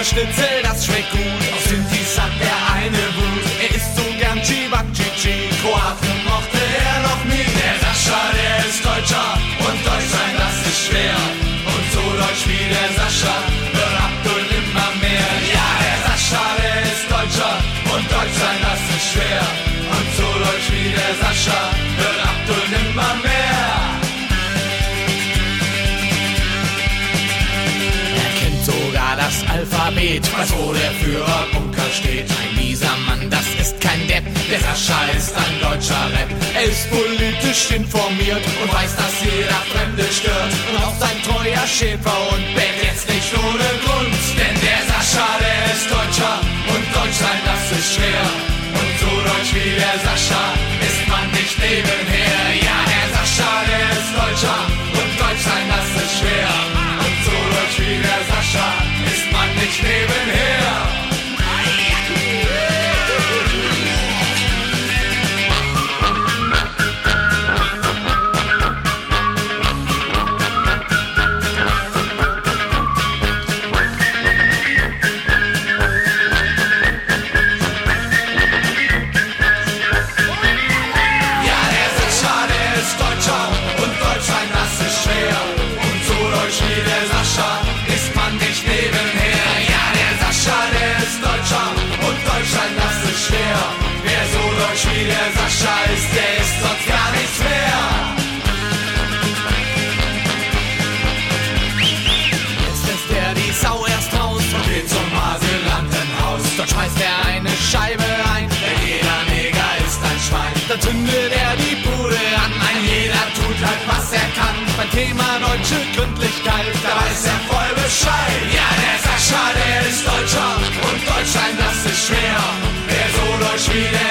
Schnitzel, das schmeckt gut. Auf Sintis hat er eine Wut. Er isst so gern Cevapcici. Kroaten mochte er noch nie. Der Sascha, der ist Deutscher und Deutsch sein, das ist schwer. Und so deutsch wie der Sascha wird Abdul immer mehr. Ja, der Sascha, der ist Deutscher und Deutsch sein, das ist schwer. Und so deutsch wie der Sascha wird Abdul immer mehr. Sogar das Alphabet, weiß wo der Führerbunker steht. Ein mieser Mann, das ist kein Depp, der Sascha ist ein deutscher Rap. Er ist politisch informiert und weiß, dass jeder Fremde stört. Und auch sein treuer Schäfer und bellt jetzt nicht ohne Grund. Denn der Sascha, der ist Deutscher und Deutsch sein, das ist schwer. Und so deutsch wie der Sascha ist man nicht nebenher. Ja, der Sascha, der ist Deutscher und Deutsch sein, das ist schwer. Und so deutsch wie der Sascha ist man nicht nebenher. Wie der Sascha ist, der ist sonst gar nichts mehr. Jetzt lässt er die Sau erst raus und geht zum Haselantenhaus. Dort schmeißt er eine Scheibe ein, denn jeder Neger ist ein Schwein. Dann zündet er die Bude an, ein jeder tut halt was er kann. Beim Thema deutsche Gründlichkeit, da weiß er voll Bescheid. Ja, der Sascha, der ist Deutscher und Deutsch sein, das ist schwer. Wer so deutsch wie der